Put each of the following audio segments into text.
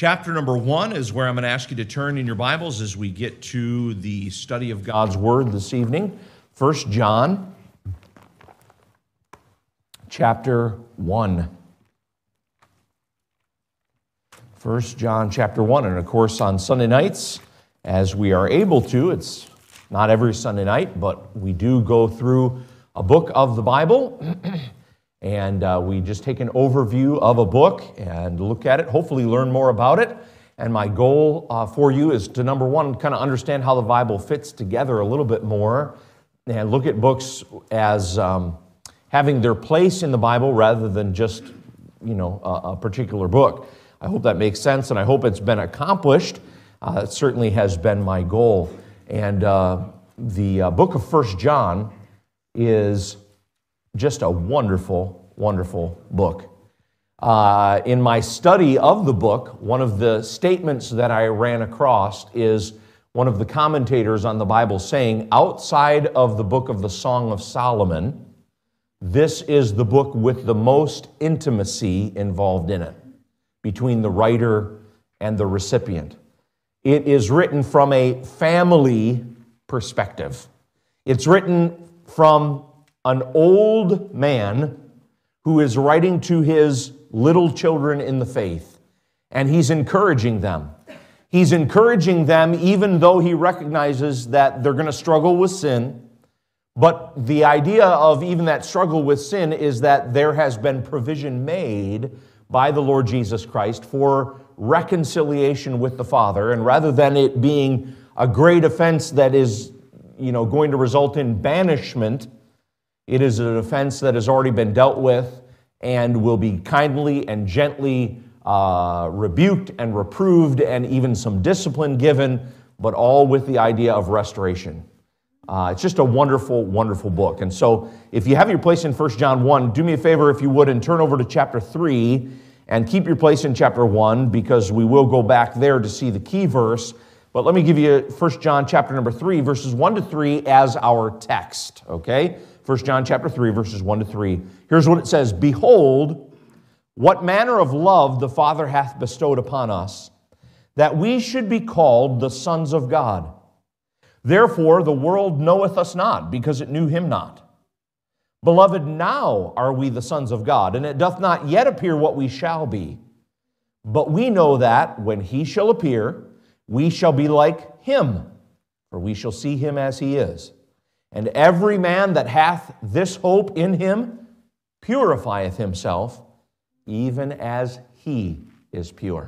Chapter number 1 is where I'm going to ask you to turn in your Bibles as we get to the study of God's Word this evening. 1 John, chapter 1. 1 John, chapter 1. And of course, on Sunday nights, as we are able to, it's not every Sunday night, but we do go through a book of the Bible. And we just take an overview of a book and look at it, hopefully learn more about it. And my goal for you is to, number one, kind of understand how the Bible fits together a little bit more and look at books as having their place in the Bible rather than just, a particular book. I hope that makes sense, and I hope it's been accomplished. It certainly has been my goal. And the book of 1 John is just a wonderful, wonderful book. In my study of the book, one of the statements that I ran across is one of the commentators on the Bible saying, outside of the book of the Song of Solomon, this is the book with the most intimacy involved in it, between the writer and the recipient. It is written from a family perspective. It's written from an old man who is writing to his little children in the faith, and he's encouraging them. He's encouraging them even though he recognizes that they're going to struggle with sin, but the idea of even that struggle with sin is that there has been provision made by the Lord Jesus Christ for reconciliation with the Father, and rather than it being a great offense that is, going to result in banishment, it is an offense that has already been dealt with and will be kindly and gently rebuked and reproved and even some discipline given, but all with the idea of restoration. It's just a wonderful, wonderful book. And so if you have your place in 1 John 1, do me a favor if you would and turn over to chapter 3 and keep your place in chapter 1 because we will go back there to see the key verse. But let me give you 1 John chapter number 3, verses 1 to 3 as our text, okay? 1 John chapter 3, verses 1 to 3. Here's what it says, "Behold, what manner of love the Father hath bestowed upon us, that we should be called the sons of God. Therefore the world knoweth us not, because it knew him not. Beloved, now are we the sons of God, and it doth not yet appear what we shall be. But we know that when he shall appear, we shall be like him, for we shall see him as he is. And every man that hath this hope in him purifieth himself, even as he is pure."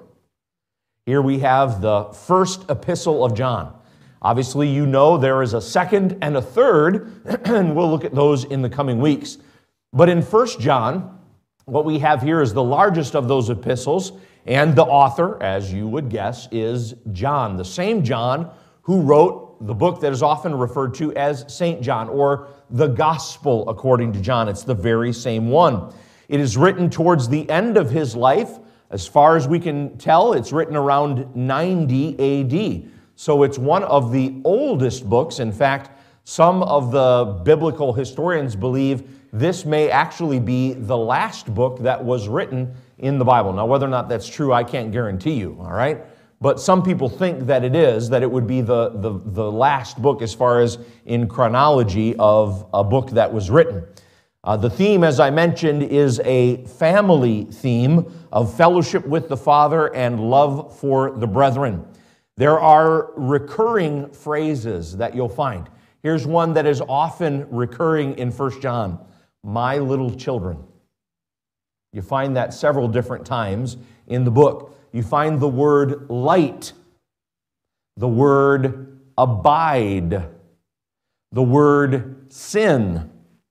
Here we have the first epistle of John. Obviously, there is a second and a third, and we'll look at those in the coming weeks. But in 1 John, what we have here is the largest of those epistles, and the author, as you would guess, is John, the same John who wrote the book that is often referred to as St. John, or the Gospel according to John. It's the very same one. It is written towards the end of his life. As far as we can tell, it's written around 90 AD. So it's one of the oldest books. In fact, some of the biblical historians believe this may actually be the last book that was written in the Bible. Now, whether or not that's true, I can't guarantee you, all right? But some people think that it is, that it would be the last book as far as in chronology of a book that was written. The theme, as I mentioned, is a family theme of fellowship with the Father and love for the brethren. There are recurring phrases that you'll find. Here's one that is often recurring in 1 John, "my little children." You find that several different times in the book. You find the word light, the word abide, the word sin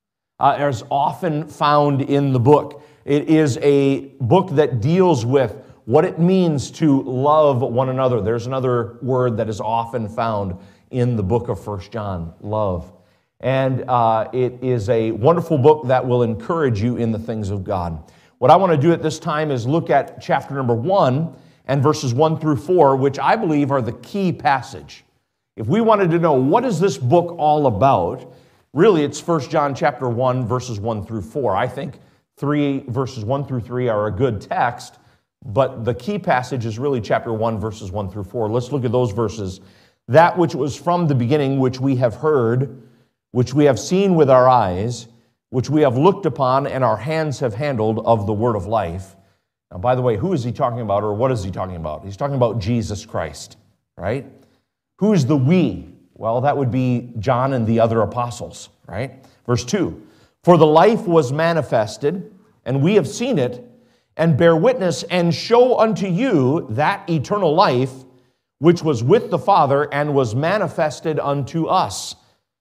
is often found in the book. It is a book that deals with what it means to love one another. There's another word that is often found in the book of 1 John, love. And it is a wonderful book that will encourage you in the things of God. What I want to do at this time is look at chapter number 1 and verses 1 through 4, which I believe are the key passage. If we wanted to know what is this book all about, really it's 1 John chapter 1, verses 1 through 4. I think 3 verses 1 through 3 are a good text, But the key passage is really chapter 1, verses 1 through 4. Let's look at those verses. That which was from the beginning, which we have heard, which we have seen with our eyes, which we have looked upon and our hands have handled of the word of life. Now, by the way, who is he talking about, or what is he talking about? He's talking about Jesus Christ, right? Who is the we? Well, that would be John and the other apostles, right? Verse 2, for the life was manifested, and we have seen it, and bear witness, and show unto you that eternal life, which was with the Father, and was manifested unto us.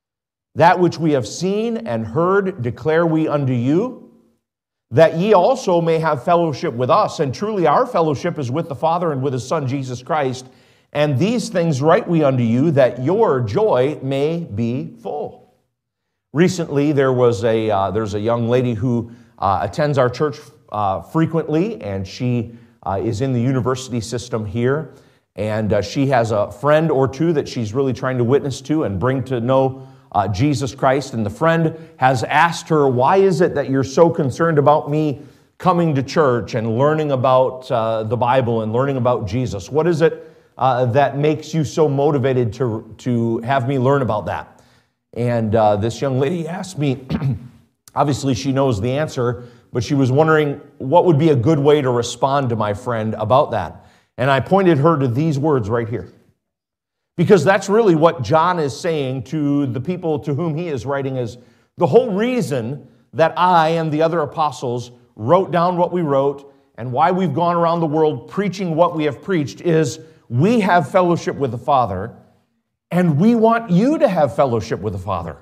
That which we have seen and heard declare we unto you, that ye also may have fellowship with us. And truly our fellowship is with the Father and with His Son, Jesus Christ. And these things write we unto you, that your joy may be full. Recently, there's a young lady who attends our church frequently, and she is in the university system here, and she has a friend or two that she's really trying to witness to and bring to know Jesus Christ. And the friend has asked her, why is it that you're so concerned about me coming to church and learning about the Bible and learning about Jesus? What is it that makes you so motivated to have me learn about that? And this young lady asked me, obviously she knows the answer, but she was wondering what would be a good way to respond to my friend about that. And I pointed her to these words right here. Because that's really what John is saying to the people to whom he is writing, is the whole reason that I and the other apostles wrote down what we wrote and why we've gone around the world preaching what we have preached is we have fellowship with the Father, and we want you to have fellowship with the Father.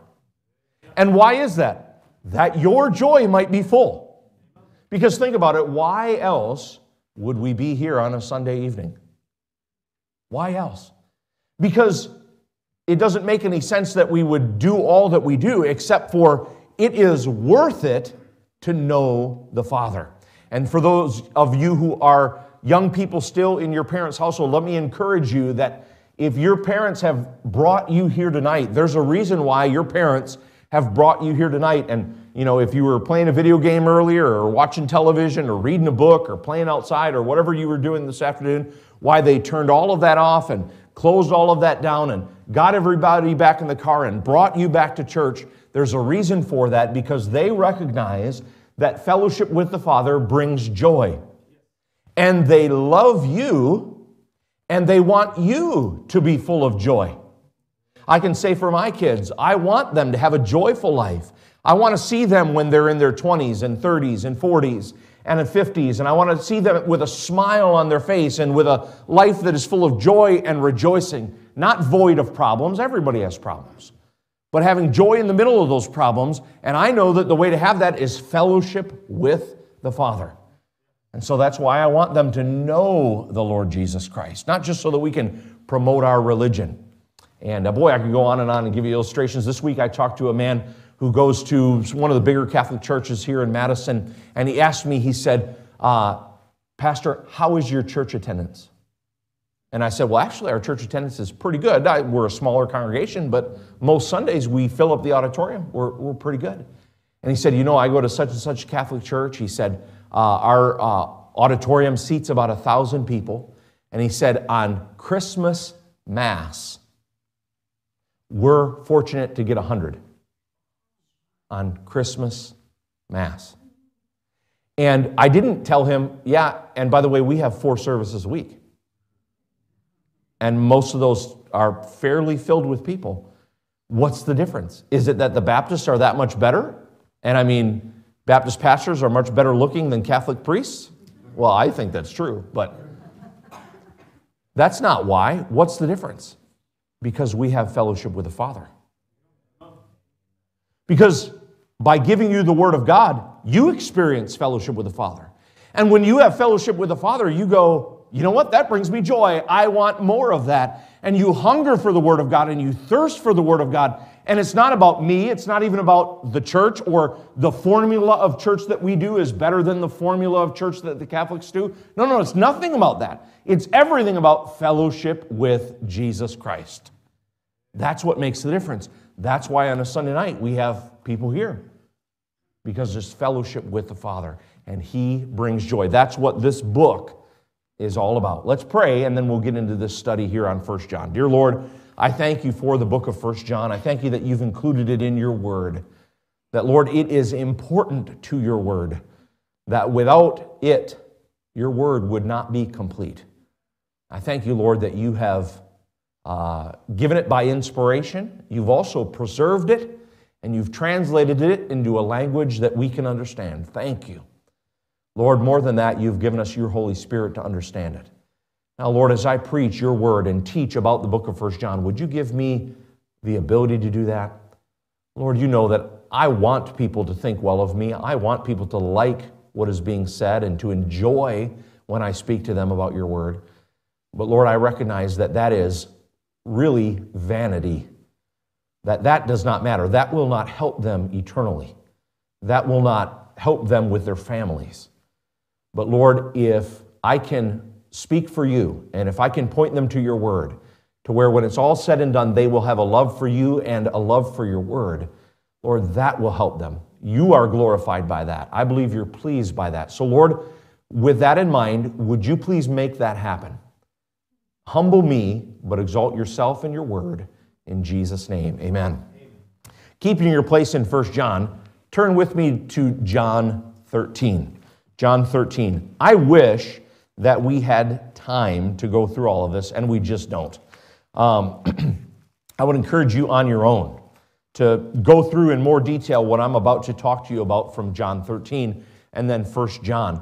And why is that? That your joy might be full. Because think about it, why else would we be here on a Sunday evening? Why else? Because it doesn't make any sense that we would do all that we do, except for it is worth it to know the Father. And for those of you who are young people still in your parents' household, let me encourage you that if your parents have brought you here tonight, there's a reason why your parents have brought you here tonight. And you know, if you were playing a video game earlier or watching television or reading a book or playing outside or whatever you were doing this afternoon, why they turned all of that off and closed all of that down and got everybody back in the car and brought you back to church, there's a reason for that, because they recognize that fellowship with the Father brings joy. And they love you, and they want you to be full of joy. I can say for my kids, I want them to have a joyful life. I want to see them when they're in their 20s and 30s and 40s and 50s, and I want to see them with a smile on their face and with a life that is full of joy and rejoicing, not void of problems. Everybody has problems, but having joy in the middle of those problems. And I know that the way to have that is fellowship with the Father. And so that's why I want them to know the Lord Jesus Christ, not just so that we can promote our religion. And boy, I could go on and give you illustrations. This week I talked to a man who goes to one of the bigger Catholic churches here in Madison, and he asked me, he said, Pastor, how is your church attendance? And I said, well, actually, our church attendance is pretty good. We're a smaller congregation, but most Sundays we fill up the auditorium. We're pretty good. And he said, you know, I go to such and such Catholic church. He said, our auditorium seats about 1,000 people. And he said, on Christmas Mass, we're fortunate to get 100. On Christmas Mass. And I didn't tell him, yeah, and by the way, we have 4 services a week. And most of those are fairly filled with people. What's the difference? Is it that the Baptists are that much better? And I mean, Baptist pastors are much better looking than Catholic priests? Well, I think that's true, but that's not why. What's the difference? Because we have fellowship with the Father. Because by giving you the Word of God, you experience fellowship with the Father. And when you have fellowship with the Father, you go, you know what? That brings me joy. I want more of that. And you hunger for the Word of God and you thirst for the Word of God. And it's not about me. It's not even about the church, or the formula of church that we do is better than the formula of church that the Catholics do. No, it's nothing about that. It's everything about fellowship with Jesus Christ. That's what makes the difference. That's why on a Sunday night we have people here, because there's fellowship with the Father, and He brings joy. That's what this book is all about. Let's pray, and then we'll get into this study here on 1 John. Dear Lord, I thank you for the book of 1 John. I thank you that you've included it in your word. That, Lord, it is important to your word. That without it, your word would not be complete. I thank you, Lord, that you have given it by inspiration. You've also preserved it, and you've translated it into a language that we can understand. Thank you. Lord, more than that, you've given us your Holy Spirit to understand it. Now, Lord, as I preach your word and teach about the book of 1 John, would you give me the ability to do that? Lord, you know that I want people to think well of me. I want people to like what is being said and to enjoy when I speak to them about your word. But Lord, I recognize that that is really vanity. That does not matter. That will not help them eternally. That will not help them with their families. But Lord, if I can speak for you, and if I can point them to your word, to where when it's all said and done, they will have a love for you and a love for your word, Lord, that will help them. You are glorified by that. I believe you're pleased by that. So Lord, with that in mind, would you please make that happen? Humble me, but exalt yourself in your word. In Jesus' name, amen. Keeping your place in 1 John, turn with me to John 13. John 13. I wish that we had time to go through all of this, and we just don't. I would encourage you on your own to go through in more detail what I'm about to talk to you about from John 13 and then 1 John.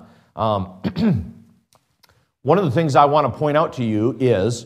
One of the things I want to point out to you is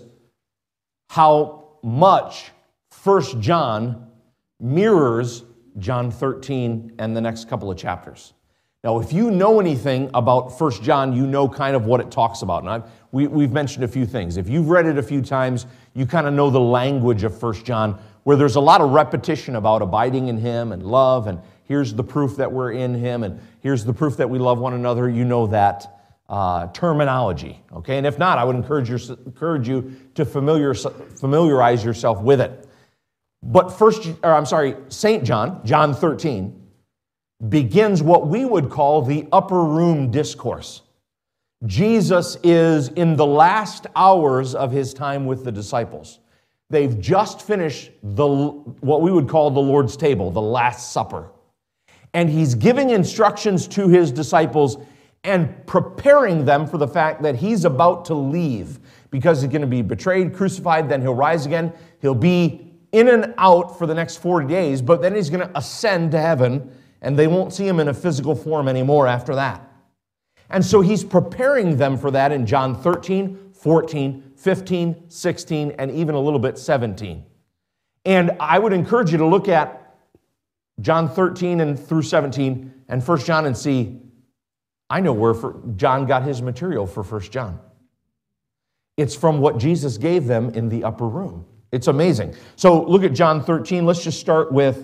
how much 1 John mirrors John 13 and the next couple of chapters. Now, if you know anything about 1 John, you know kind of what it talks about. And we've mentioned a few things. If you've read it a few times, you kind of know the language of 1 John, where there's a lot of repetition about abiding in him and love, and here's the proof that we're in him, and here's the proof that we love one another. You know that terminology, okay? And if not, I would encourage you to familiarize yourself with it. But St. John, John 13, begins what we would call the upper room discourse. Jesus is in the last hours of his time with the disciples. They've just finished what we would call the Lord's table, the Last Supper. And he's giving instructions to his disciples and preparing them for the fact that he's about to leave because he's going to be betrayed, crucified, then he'll rise again. He'll be in and out for the next 40 days, but then he's going to ascend to heaven, and they won't see him in a physical form anymore after that. And so he's preparing them for that in John 13, 14, 15, 16, and even a little bit 17. And I would encourage you to look at John 13 and through 17 and 1 John and see, I know where John got his material for 1 John. It's from what Jesus gave them in the upper room. It's amazing. So look at John 13. Let's just start with,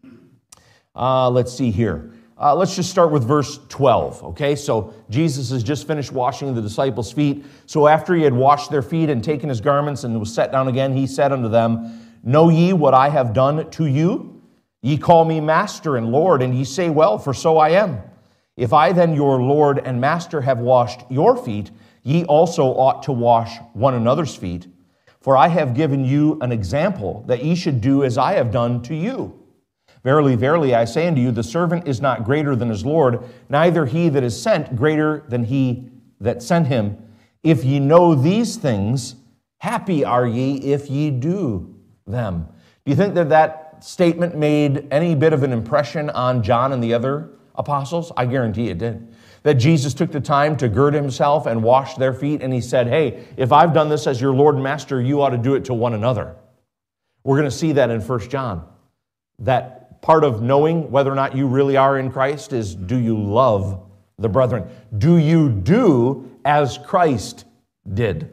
let's see here. Let's just start with verse 12, okay? So Jesus has just finished washing the disciples' feet. So after he had washed their feet and taken his garments and was set down again, he said unto them, Know ye what I have done to you? Ye call me Master and Lord, and ye say, Well, for so I am. If I then, your Lord and Master, have washed your feet, ye also ought to wash one another's feet. For I have given you an example, that ye should do as I have done to you. Verily, verily, I say unto you, the servant is not greater than his Lord, neither he that is sent greater than he that sent him. If ye know these things, happy are ye if ye do them. Do you think that statement made any bit of an impression on John and the other apostles? I guarantee it did. That Jesus took the time to gird himself and wash their feet, and he said, hey, if I've done this as your Lord and Master, you ought to do it to one another. We're going to see that in 1 John. That part of knowing whether or not you really are in Christ is, do you love the brethren? Do you do as Christ did?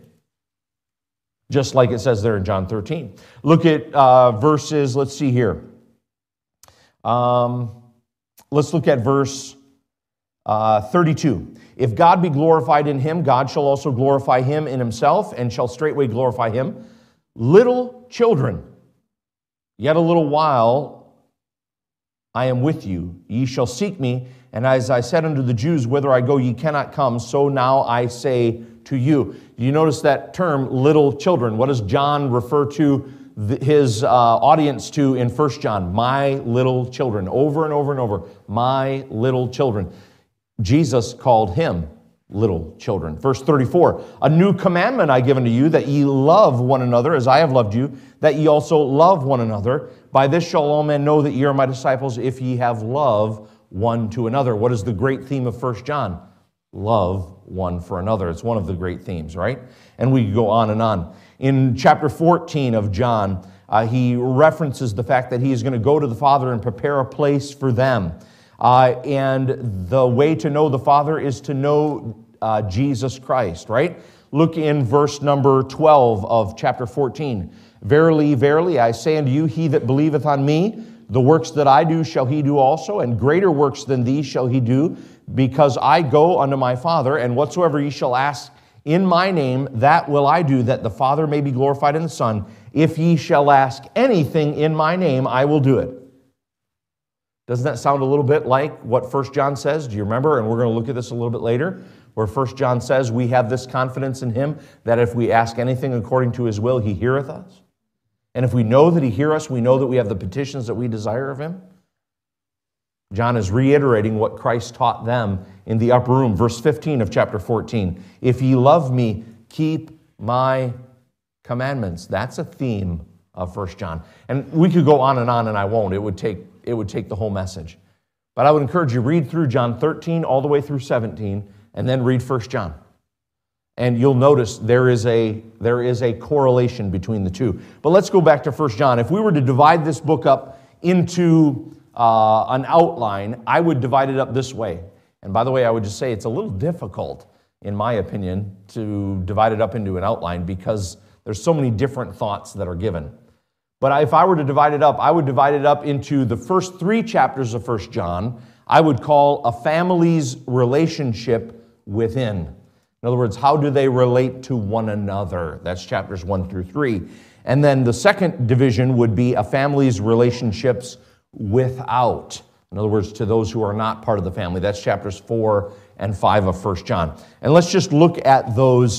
Just like it says there in John 13. Look at verses, let's see here. Let's look at verse 32. If God be glorified in him, God shall also glorify him in himself, and shall straightway glorify him. Little children, yet a little while I am with you. Ye shall seek me, and as I said unto the Jews, whither I go ye cannot come, so now I say to you. You notice that term, little children. What does John refer to his audience to in 1 John? My little children. Over and over and over. My little children. Jesus called him little children. Verse 34, a new commandment I give unto you, that ye love one another as I have loved you, that ye also love one another. By this shall all men know that ye are my disciples, if ye have love one to another. What is the great theme of 1 John? Love one for another. It's one of the great themes, right? And we go on and on. In chapter 14 of John, he references the fact that he is going to go to the Father and prepare a place for them. And the way to know the Father is to know Jesus Christ, right? Look in verse number 12 of chapter 14. Verily, verily, I say unto you, he that believeth on me, the works that I do shall he do also, and greater works than these shall he do, because I go unto my Father, and whatsoever ye shall ask in my name, that will I do, that the Father may be glorified in the Son. If ye shall ask anything in my name, I will do it. Doesn't that sound a little bit like what 1 John says? Do you remember? And we're going to look at this a little bit later, where 1 John says we have this confidence in him that if we ask anything according to his will, he heareth us. And if we know that he heareth us, we know that we have the petitions that we desire of him. John is reiterating what Christ taught them in the upper room. Verse 15 of chapter 14. If ye love me, keep my commandments. That's a theme of 1 John. And we could go on, and I won't. It would take the whole message. But I would encourage you, read through John 13 all the way through 17, and then read 1 John. And you'll notice there is a correlation between the two. But let's go back to 1 John. If we were to divide this book up into an outline, I would divide it up this way. And by the way, I would just say it's a little difficult, in my opinion, to divide it up into an outline because there's so many different thoughts that are given. But if I were to divide it up, I would divide it up into the first 3 chapters of 1 John, I would call a family's relationship within. In other words, how do they relate to one another? That's chapters 1 through 3. And then the second division would be a family's relationships without. In other words, to those who are not part of the family. That's chapters 4 and 5 of 1 John. And let's just look at those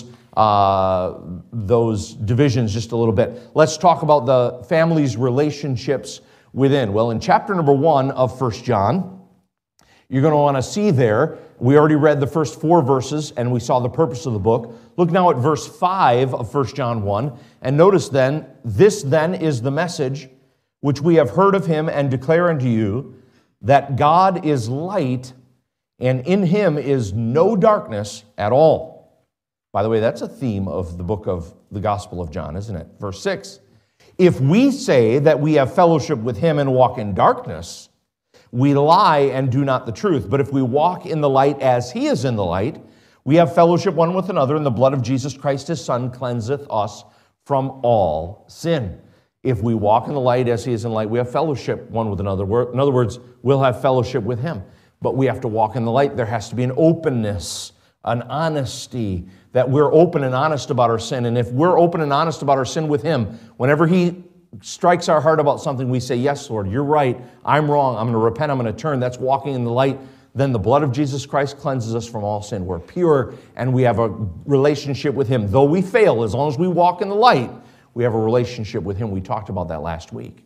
divisions just a little bit. Let's talk about the family's relationships within. Well, in chapter number 1 of 1 John, you're going to want to see there, we already read the first 4 verses and we saw the purpose of the book. Look now at verse 5 of 1 John 1, and notice then, this then is the message which we have heard of him and declare unto you, that God is light, and in him is no darkness at all. By the way, that's a theme of the book of the Gospel of John, isn't it? Verse 6, if we say that we have fellowship with him and walk in darkness, we lie and do not the truth. But if we walk in the light as he is in the light, we have fellowship one with another, and the blood of Jesus Christ his Son cleanseth us from all sin. If we walk in the light as he is in the light, we have fellowship one with another. In other words, we'll have fellowship with him. But we have to walk in the light. There has to be an openness, an honesty, that we're open and honest about our sin. And if we're open and honest about our sin with him, whenever he strikes our heart about something, we say, yes, Lord, you're right, I'm wrong, I'm going to repent, I'm going to turn. That's walking in the light. Then the blood of Jesus Christ cleanses us from all sin. We're pure, and we have a relationship with him. Though we fail, as long as we walk in the light, we have a relationship with him. We talked about that last week.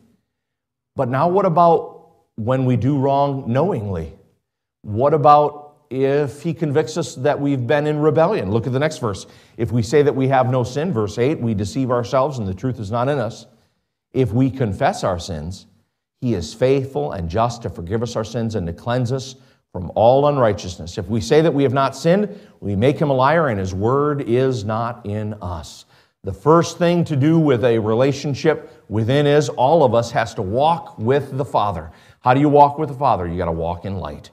But now what about when we do wrong knowingly? What about if he convicts us that we've been in rebellion? Look at the next verse. If we say that we have no sin, verse 8, we deceive ourselves and the truth is not in us. If we confess our sins, he is faithful and just to forgive us our sins and to cleanse us from all unrighteousness. If we say that we have not sinned, we make him a liar and his word is not in us. The first thing to do with a relationship within is all of us has to walk with the Father. How do you walk with the Father? You got to walk in light.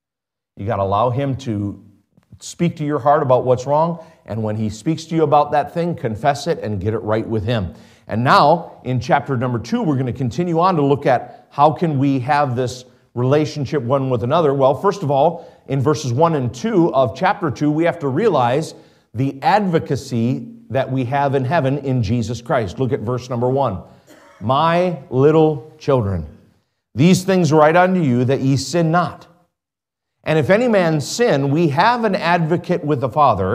You got to allow him to speak to your heart about what's wrong, and when he speaks to you about that thing, confess it and get it right with him. And now, in chapter number 2, we're going to continue on to look at how can we have this relationship one with another. Well, first of all, in verses 1 and 2 of chapter 2, we have to realize the advocacy that we have in heaven in Jesus Christ. Look at verse number 1. My little children, these things write unto you that ye sin not. And if any man sin, we have an advocate with the Father,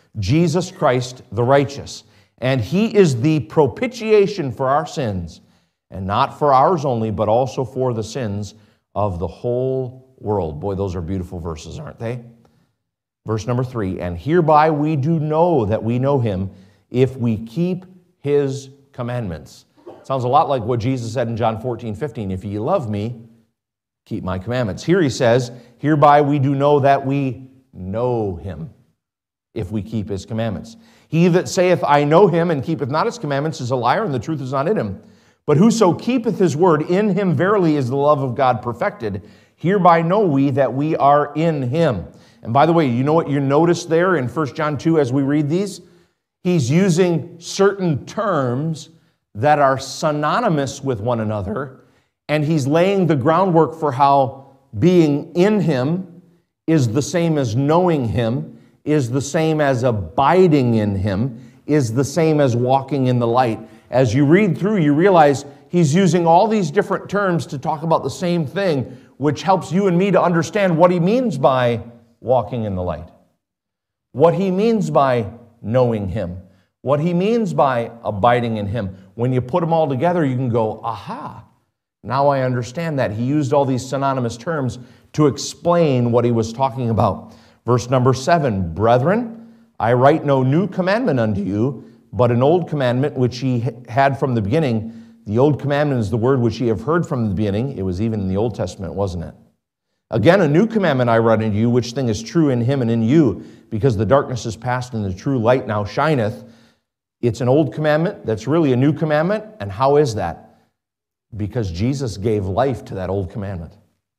Jesus Christ the righteous. And he is the propitiation for our sins, and not for ours only, but also for the sins of the whole world. Boy, those are beautiful verses, aren't they? Verse number 3, and hereby we do know that we know him if we keep his commandments. Sounds a lot like what Jesus said in John 14:15. If ye love me, keep my commandments. Here he says, hereby we do know that we know him if we keep his commandments. He that saith, I know him, and keepeth not his commandments is a liar, and the truth is not in him. But whoso keepeth his word, in him verily is the love of God perfected. Hereby know we that we are in him. And by the way, you know what you notice there in 1 John 2 as we read these? He's using certain terms that are synonymous with one another, and he's laying the groundwork for how being in him is the same as knowing him, is the same as abiding in him, is the same as walking in the light. As you read through, you realize he's using all these different terms to talk about the same thing, which helps you and me to understand what he means by walking in the light, what he means by knowing him, what he means by abiding in him. When you put them all together, you can go, aha, now I understand that. He used all these synonymous terms to explain what he was talking about. Verse number 7, brethren, I write no new commandment unto you, but an old commandment which ye had from the beginning. The old commandment is the word which ye have heard from the beginning. It was even in the Old Testament, wasn't it? Again, a new commandment I write unto you, which thing is true in him and in you, because the darkness is past and the true light now shineth. It's an old commandment that's really a new commandment. And how is that? Because Jesus gave life to that old commandment.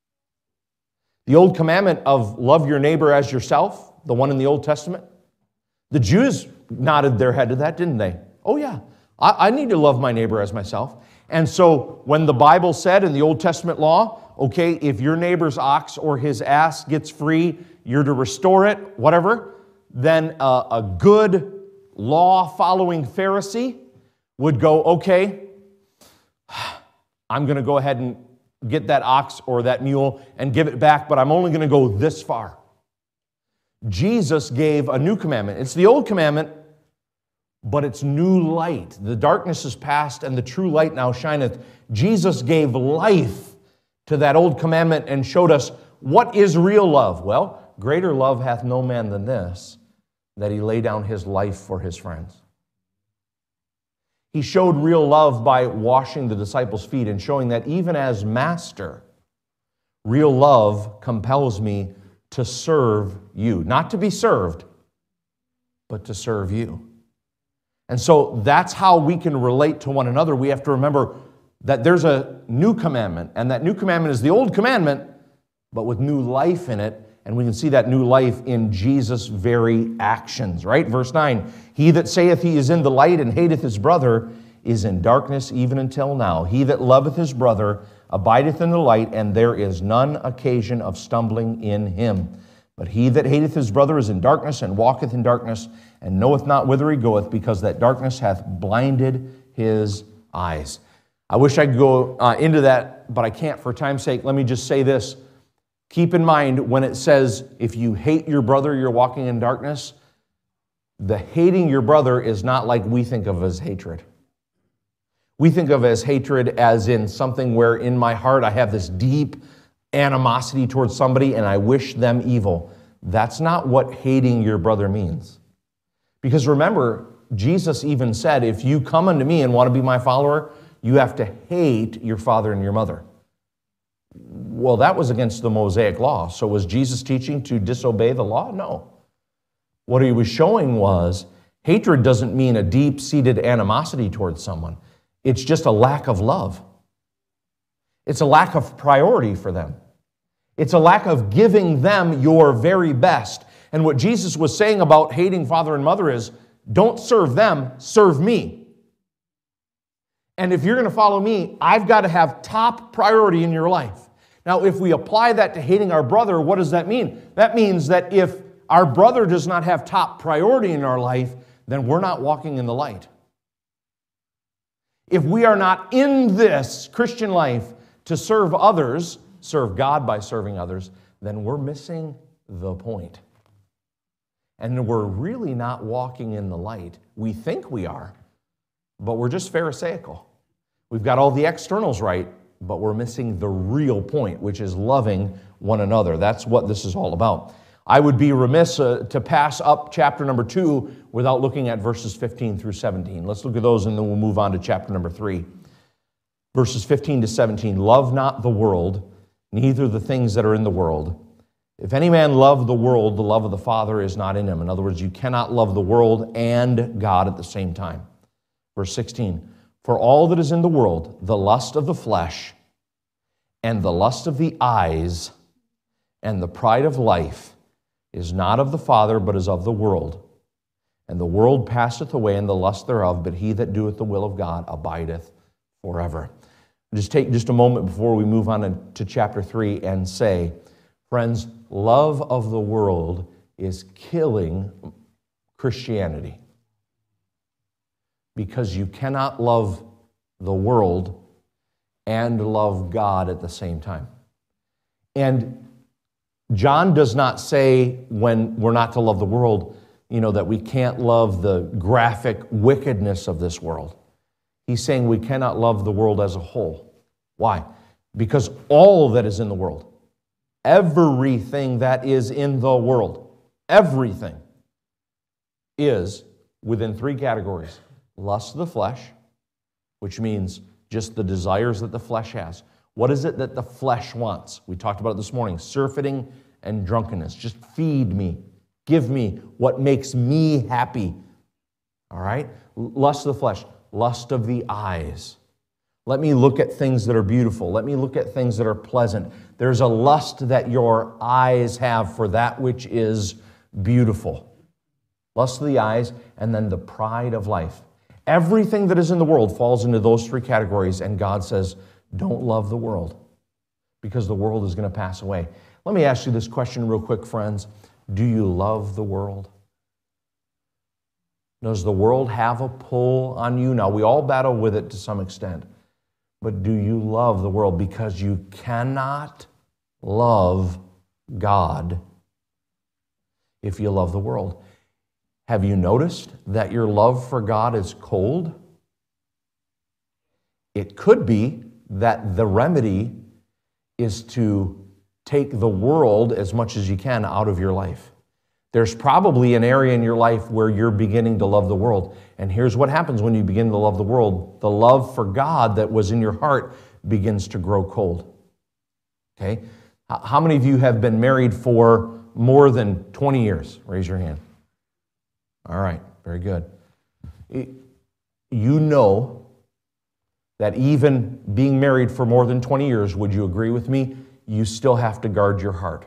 The old commandment of love your neighbor as yourself, the one in the Old Testament, the Jews nodded their head to that, didn't they? Oh yeah, I need to love my neighbor as myself. And so when the Bible said in the Old Testament law, okay, if your neighbor's ox or his ass gets free, you're to restore it, whatever, then a good law-following Pharisee would go, okay, I'm going to go ahead and get that ox or that mule and give it back, but I'm only going to go this far. Jesus gave a new commandment. It's the old commandment, but it's new light. The darkness is past and the true light now shineth. Jesus gave life to that old commandment and showed us what is real love. Well, greater love hath no man than this, that he lay down his life for his friends. He showed real love by washing the disciples' feet and showing that even as master, real love compels me to serve you. Not to be served, but to serve you. And so that's how we can relate to one another. We have to remember that there's a new commandment, and that new commandment is the old commandment, but with new life in it. And we can see that new life in Jesus' very actions, right? Verse 9, he that saith he is in the light and hateth his brother is in darkness even until now. He that loveth his brother abideth in the light, and there is none occasion of stumbling in him. But he that hateth his brother is in darkness and walketh in darkness and knoweth not whither he goeth, because that darkness hath blinded his eyes. I wish I could go into that, but I can't for time's sake. Let me just say this. Keep in mind when it says, if you hate your brother, you're walking in darkness, the hating your brother is not like we think of as hatred. We think of as hatred as in something where in my heart I have this deep animosity towards somebody and I wish them evil. That's not what hating your brother means. Because remember, Jesus even said, if you come unto me and want to be my follower, you have to hate your father and your mother. Well, that was against the Mosaic law. So was Jesus teaching to disobey the law? No. What he was showing was hatred doesn't mean a deep-seated animosity towards someone. It's just a lack of love. It's a lack of priority for them. It's a lack of giving them your very best. And what Jesus was saying about hating father and mother is, don't serve them, serve me. And if you're going to follow me, I've got to have top priority in your life. Now, if we apply that to hating our brother, what does that mean? That means that if our brother does not have top priority in our life, then we're not walking in the light. If we are not in this Christian life to serve others, serve God by serving others, then we're missing the point. and we're really not walking in the light. We think we are, but we're just Pharisaical. We've got all the externals right, but we're missing the real point, which is loving one another. That's what this is all about. I would be remiss to pass up chapter number 2 without looking at verses 15 through 17. Let's look at those and then we'll move on to chapter number 3. Verses 15 to 17, love not the world, neither the things that are in the world. If any man love the world, the love of the Father is not in him. In other words, you cannot love the world and God at the same time. Verse 16, for all that is in the world, the lust of the flesh, and the lust of the eyes, and the pride of life, is not of the Father, but is of the world. And the world passeth away, and the lust thereof, but he that doeth the will of God abideth forever. Just take just a moment before we move on to chapter 3 and say, friends, love of the world is killing Christianity. Because you cannot love the world and love God at the same time. And John does not say when we're not to love the world, that we can't love the graphic wickedness of this world. He's saying we cannot love the world as a whole. Why? Because all that is in the world, everything that is in the world, everything is within 3 categories. Lust of the flesh, which means just the desires that the flesh has. What is it that the flesh wants? We talked about it this morning, surfeiting and drunkenness. Just feed me. Give me what makes me happy. All right? Lust of the flesh. Lust of the eyes. Let me look at things that are beautiful. Let me look at things that are pleasant. There's a lust that your eyes have for that which is beautiful. Lust of the eyes, and then the pride of life. Everything that is in the world falls into those 3 categories, and God says, don't love the world, because the world is going to pass away. Let me ask you this question real quick, friends. Do you love the world? Does the world have a pull on you? Now, we all battle with it to some extent, but do you love the world? Because you cannot love God if you love the world. Have you noticed that your love for God is cold? It could be that the remedy is to take the world as much as you can out of your life. There's probably an area in your life where you're beginning to love the world. And here's what happens when you begin to love the world. The love for God that was in your heart begins to grow cold. Okay? How many of you have been married for more than 20 years? Raise your hand. All right, very good. You know that even being married for more than 20 years, would you agree with me, you still have to guard your heart.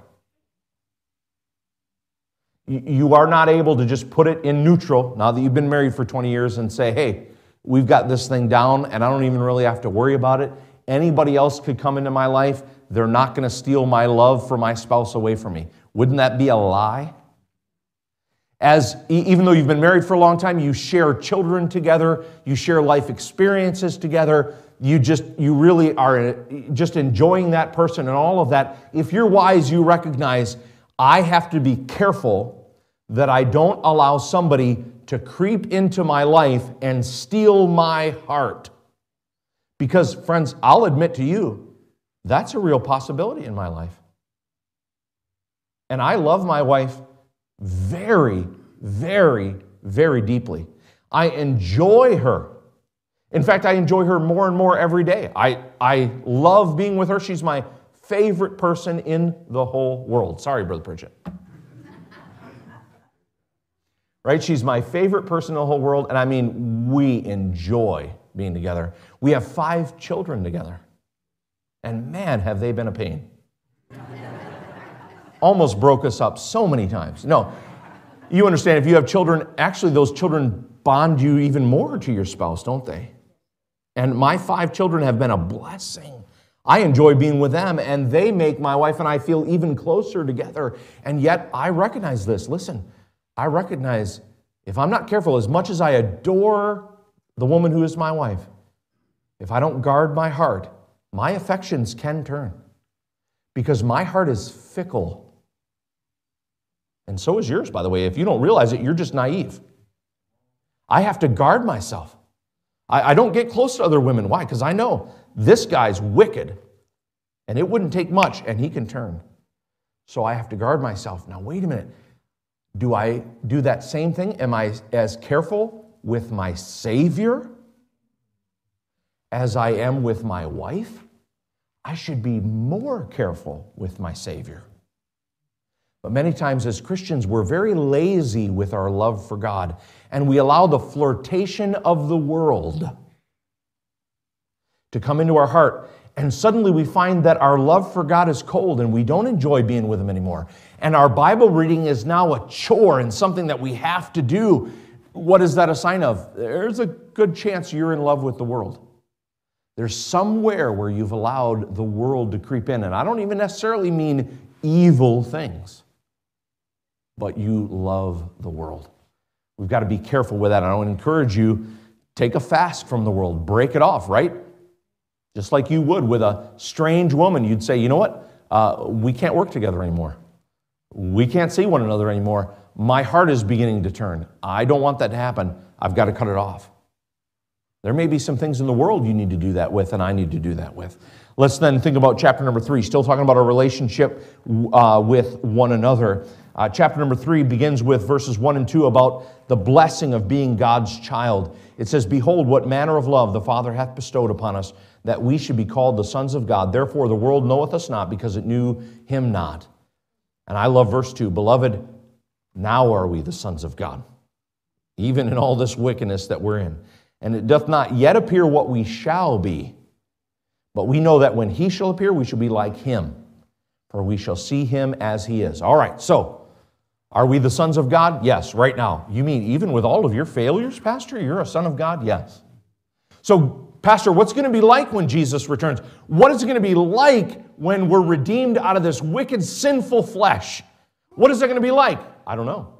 You are not able to just put it in neutral now that you've been married for 20 years and say, hey, we've got this thing down and I don't even really have to worry about it. Anybody else could come into my life. They're not going to steal my love for my spouse away from me. Wouldn't that be a lie? Even though you've been married for a long time, you share children together, you share life experiences together, you really are just enjoying that person and all of that. If you're wise, you recognize, I have to be careful that I don't allow somebody to creep into my life and steal my heart. Because, friends, I'll admit to you, that's a real possibility in my life. And I love my wife very, very, very deeply. I enjoy her. In fact, I enjoy her more and more every day. I love being with her. She's my favorite person in the whole world. Sorry, Brother Pritchett. Right? She's my favorite person in the whole world, and I mean, we enjoy being together. We have 5 children together, and man, have they been a pain. Almost broke us up so many times. No, you understand, if you have children, actually those children bond you even more to your spouse, don't they? And my 5 children have been a blessing. I enjoy being with them, and they make my wife and I feel even closer together. And yet, I recognize this. Listen, I recognize if I'm not careful, as much as I adore the woman who is my wife, if I don't guard my heart, my affections can turn. Because my heart is fickle. And so is yours, by the way. If you don't realize it, you're just naive. I have to guard myself. I don't get close to other women. Why? Because I know this guy's wicked, and it wouldn't take much, and he can turn. So I have to guard myself. Now, wait a minute. Do I do that same thing? Am I as careful with my Savior as I am with my wife? I should be more careful with my Savior. But many times as Christians, we're very lazy with our love for God, and we allow the flirtation of the world to come into our heart, and suddenly we find that our love for God is cold, and we don't enjoy being with Him anymore. And our Bible reading is now a chore and something that we have to do. What is that a sign of? There's a good chance you're in love with the world. There's somewhere where you've allowed the world to creep in. And I don't even necessarily mean evil things, but you love the world. We've got to be careful with that. I want to encourage you, take a fast from the world. Break it off, right? Just like you would with a strange woman. You'd say, you know what? We can't work together anymore. We can't see one another anymore. My heart is beginning to turn. I don't want that to happen. I've got to cut it off. There may be some things in the world you need to do that with, and I need to do that with. Let's then think about chapter number 3, still talking about our relationship with one another. Chapter number 3 begins with verses 1 and 2 about the blessing of being God's child. It says, "Behold, what manner of love the Father hath bestowed upon us, that we should be called the sons of God. Therefore the world knoweth us not, because it knew Him not." And I love verse 2, "Beloved, now are we the sons of God, even in all this wickedness that we're in. And it doth not yet appear what we shall be. But we know that when He shall appear, we shall be like Him, for we shall see Him as He is." All right, so are we the sons of God? Yes, right now. You mean even with all of your failures, Pastor, you're a son of God? Yes. So, Pastor, what's going to be like when Jesus returns? What is it going to be like when we're redeemed out of this wicked, sinful flesh? What is it going to be like? I don't know.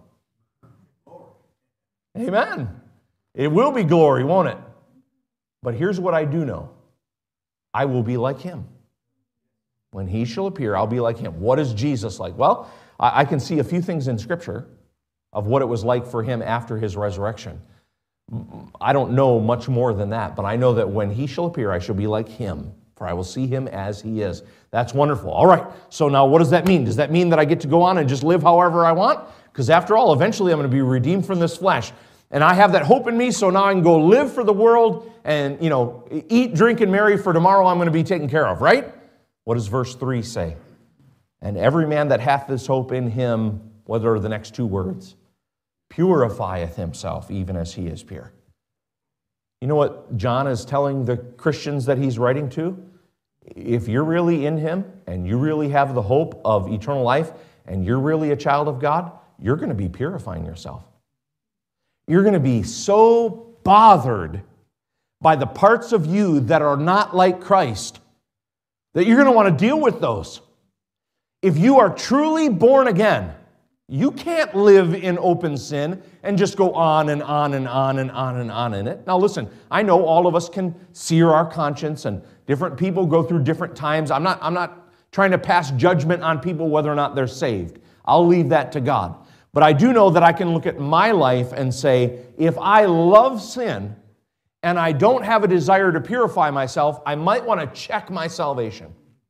Amen. It will be glory, won't it? But here's what I do know. I will be like Him. When He shall appear, I'll be like Him. What is Jesus like? Well, I can see a few things in Scripture of what it was like for Him after His resurrection. I don't know much more than that, but I know that when He shall appear, I shall be like Him, for I will see Him as He is. That's wonderful. All right, so now what does that mean? Does that mean that I get to go on and just live however I want? Because after all, eventually I'm going to be redeemed from this flesh. And I have that hope in me, so now I can go live for the world and, eat, drink, and marry, for tomorrow I'm going to be taken care of, right? What does verse 3 say? "And every man that hath this hope in Him," what are the next two words? "Purifieth himself, even as He is pure." You know what John is telling the Christians that he's writing to? If you're really in Him, and you really have the hope of eternal life, and you're really a child of God, you're going to be purifying yourself. You're going to be so bothered by the parts of you that are not like Christ that you're going to want to deal with those. If you are truly born again, you can't live in open sin and just go on and on and on and on and on in it. Now listen, I know all of us can sear our conscience, and different people go through different times. I'm not trying to pass judgment on people whether or not they're saved. I'll leave that to God. But I do know that I can look at my life and say, if I love sin and I don't have a desire to purify myself, I might want to check my salvation.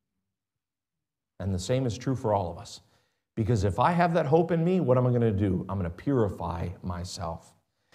And the same is true for all of us. Because if I have that hope in me, what am I going to do? I'm going to purify myself.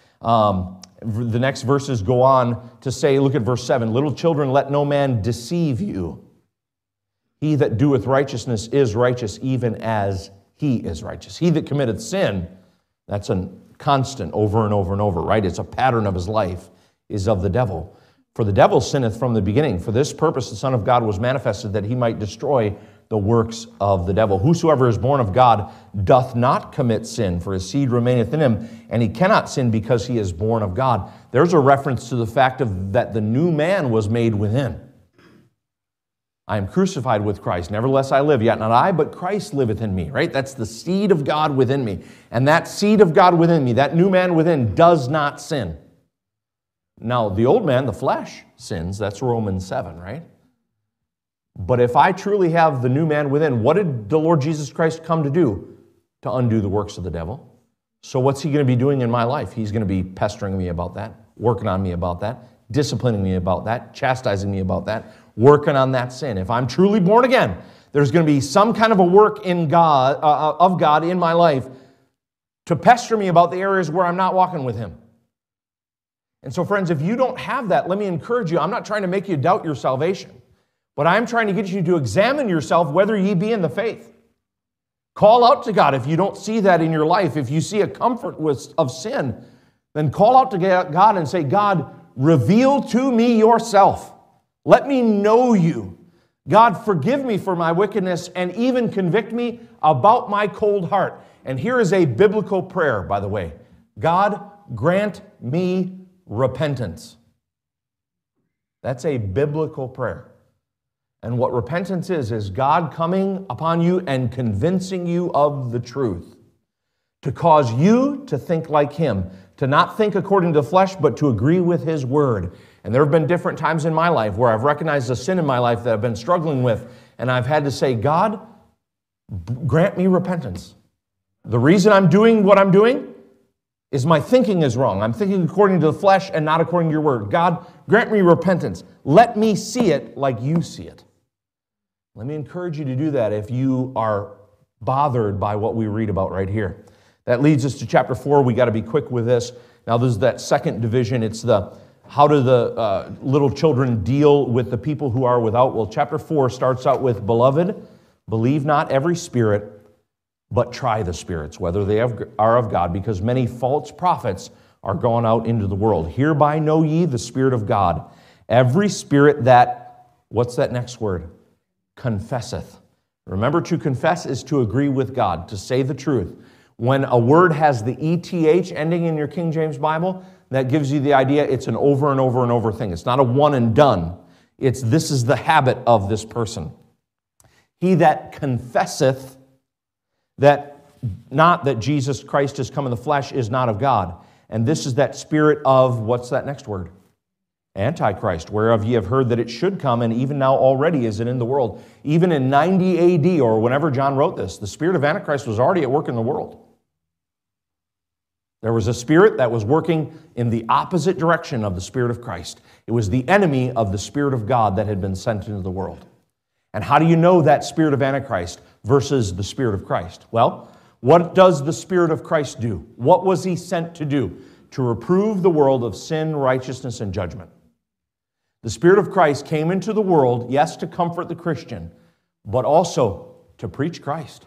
The next verses go on to say, look at verse 7, "Little children, let no man deceive you. He that doeth righteousness is righteous, even as He is righteous. He that committeth sin," that's a constant over and over and over, right? It's a pattern of his life, "is of the devil. For the devil sinneth from the beginning. For this purpose the Son of God was manifested, that He might destroy the works of the devil. Whosoever is born of God doth not commit sin, for his seed remaineth in him, and he cannot sin because he is born of God." There's a reference to the fact that the new man was made within. "I am crucified with Christ. Nevertheless I live, yet not I, but Christ liveth in me," right? That's the seed of God within me. And that seed of God within me, that new man within, does not sin. Now, the old man, the flesh, sins. That's Romans 7, right? But if I truly have the new man within, what did the Lord Jesus Christ come to do? to undo the works of the devil. So what's he going to be doing in my life? He's going to be pestering me about that, working on me about that, disciplining me about that, chastising me about that, working on that sin. If I'm truly born again, there's going to be some kind of a work in God, of God in my life to pester me about the areas where I'm not walking with Him. And so, friends, if you don't have that, let me encourage you. I'm not trying to make you doubt your salvation, but I'm trying to get you to examine yourself whether ye be in the faith. Call out to God if you don't see that in your life. If you see a comfort of sin, then call out to God and say, God, reveal to me yourself. Let me know you. God, forgive me for my wickedness and even convict me about my cold heart. And here is a biblical prayer, by the way. God, grant me repentance. That's a biblical prayer. And what repentance is God coming upon you and convincing you of the truth, to cause you to think like Him, to not think according to the flesh, but to agree with His Word. And there have been different times in my life where I've recognized a sin in my life that I've been struggling with, and I've had to say, God, grant me repentance. The reason I'm doing what I'm doing is my thinking is wrong. I'm thinking according to the flesh and not according to your Word. God, grant me repentance. Let me see it like you see it. Let me encourage you to do that if you are bothered by what we read about right here. That leads us to chapter 4. We got to be quick with this. Now, there's that second division. It's the how do the little children deal with the people who are without? Well, chapter 4 starts out with, Beloved, believe not every spirit, but try the spirits, whether they are of God, because many false prophets are gone out into the world. Hereby know ye the Spirit of God. Every spirit that, what's that next word? Confesseth. Remember, to confess is to agree with God, to say the truth. When a word has the ETH ending in your King James Bible, that gives you the idea it's an over and over and over thing. It's not a one and done. It's this is the habit of this person. He that confesseth that not that Jesus Christ has come in the flesh is not of God. And this is that spirit of, what's that next word? Antichrist, whereof ye have heard that it should come, and even now already is it in the world. Even in 90 AD, or whenever John wrote this, the spirit of Antichrist was already at work in the world. There was a spirit that was working in the opposite direction of the Spirit of Christ. It was the enemy of the Spirit of God that had been sent into the world. And how do you know that spirit of Antichrist versus the Spirit of Christ? Well, what does the Spirit of Christ do? What was He sent to do? To reprove the world of sin, righteousness, and judgment. The Spirit of Christ came into the world, yes, to comfort the Christian, but also to preach Christ.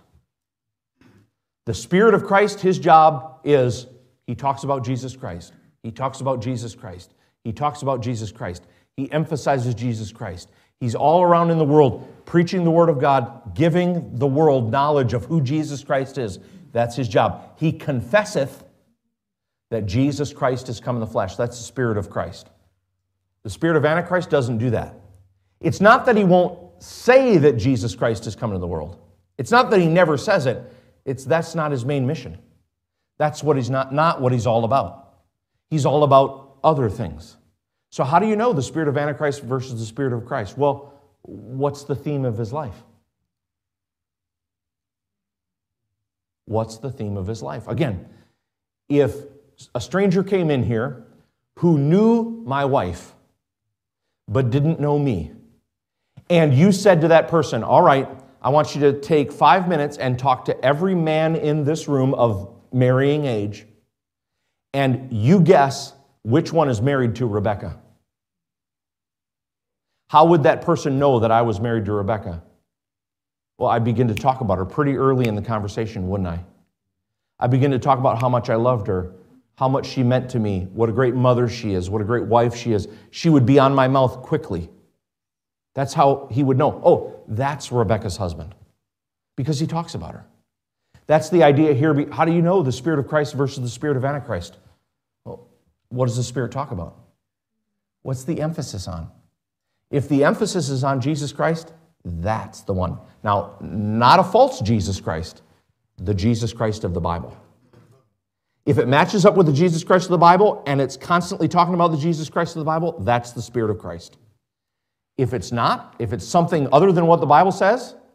The Spirit of Christ, His job is, He talks about Jesus Christ. He talks about Jesus Christ. He talks about Jesus Christ. He emphasizes Jesus Christ. He's all around in the world preaching the Word of God, giving the world knowledge of who Jesus Christ is. That's His job. He confesseth that Jesus Christ has come in the flesh. That's the Spirit of Christ. The spirit of Antichrist doesn't do that. It's not that he won't say that Jesus Christ has come into the world. It's not that he never says it. That's not his main mission. That's what he's not what he's all about. He's all about other things. So how do you know the spirit of Antichrist versus the Spirit of Christ? Well, what's the theme of his life? What's the theme of his life? Again, if a stranger came in here who knew my wife but didn't know me, and you said to that person, all right, I want you to take 5 minutes and talk to every man in this room of marrying age, and you guess which one is married to Rebecca. How would that person know that I was married to Rebecca? Well, I'd begin to talk about her pretty early in the conversation, wouldn't I? I'd begin to talk about how much I loved her, how much she meant to me, what a great mother she is, what a great wife she is. She would be on my mouth quickly. That's how he would know. Oh, that's Rebecca's husband, because he talks about her. That's the idea here. How do you know the Spirit of Christ versus the Spirit of Antichrist? Well, what does the Spirit talk about? What's the emphasis on? If the emphasis is on Jesus Christ, that's the one. Now, not a false Jesus Christ, the Jesus Christ of the Bible. If it matches up with the Jesus Christ of the Bible and it's constantly talking about the Jesus Christ of the Bible, that's the Spirit of Christ. If it's not, if it's something other than what the Bible says,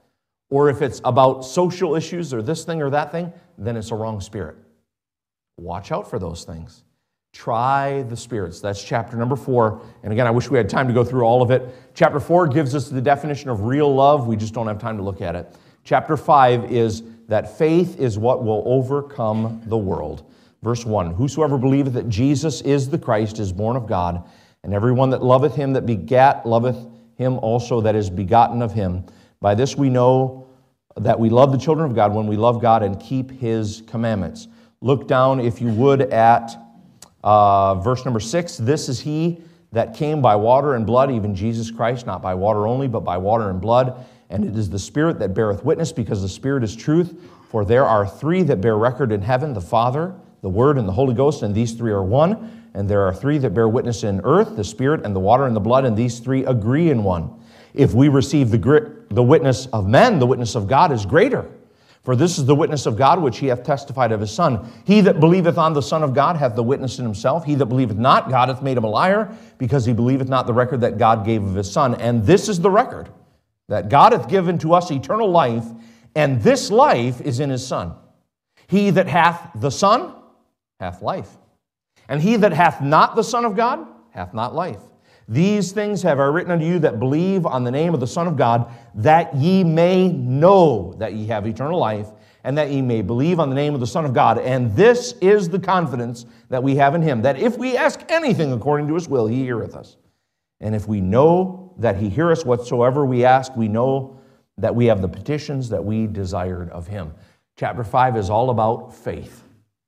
or if it's about social issues or this thing or that thing, then it's a wrong spirit. Watch out for those things. Try the spirits. That's chapter number 4. And again, I wish we had time to go through all of it. Chapter 4 gives us the definition of real love. We just don't have time to look at it. Chapter 5 is that faith is what will overcome the world. Verse 1, whosoever believeth that Jesus is the Christ is born of God, and everyone that loveth him that begat loveth him also that is begotten of him. By this we know that we love the children of God when we love God and keep his commandments. Look down, if you would, at verse number 6. This is he that came by water and blood, even Jesus Christ, not by water only, but by water and blood. And it is the Spirit that beareth witness, because the Spirit is truth. For there are 3 that bear record in heaven, the Father, the Word, and the Holy Ghost, and these 3 are one. And there are 3 that bear witness in earth, the Spirit, and the water, and the blood, and these 3 agree in one. If we receive the witness of men, the witness of God is greater. For this is the witness of God which he hath testified of his Son. He that believeth on the Son of God hath the witness in himself. He that believeth not God hath made him a liar, because he believeth not the record that God gave of his Son. And this is the record, that God hath given to us eternal life, and this life is in his Son. He that hath the Son hath life, and he that hath not the Son of God hath not life. These things have I written unto you that believe on the name of the Son of God, that ye may know that ye have eternal life, and that ye may believe on the name of the Son of God. And this is the confidence that we have in him, that if we ask anything according to his will, he heareth us. And if we know that he heareth whatsoever we ask, we know that we have the petitions that we desired of him. Chapter 5 is all about faith.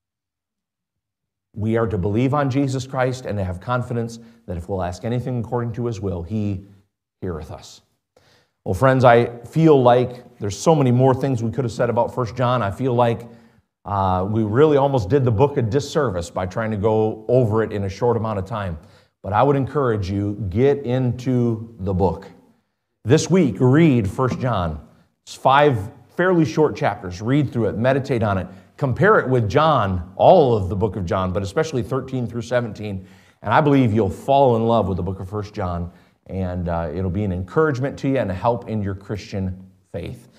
We are to believe on Jesus Christ and to have confidence that if we'll ask anything according to his will, he heareth us. Well, friends, I feel like there's so many more things we could have said about 1 John. I feel like we really almost did the book a disservice by trying to go over it in a short amount of time. But I would encourage you, get into the book. This week, read 1 John. It's 5 fairly short chapters. Read through it, meditate on it. Compare it with John, all of the book of John, but especially 13 through 17. And I believe you'll fall in love with the book of 1 John, and it'll be an encouragement to you and a help in your Christian faith.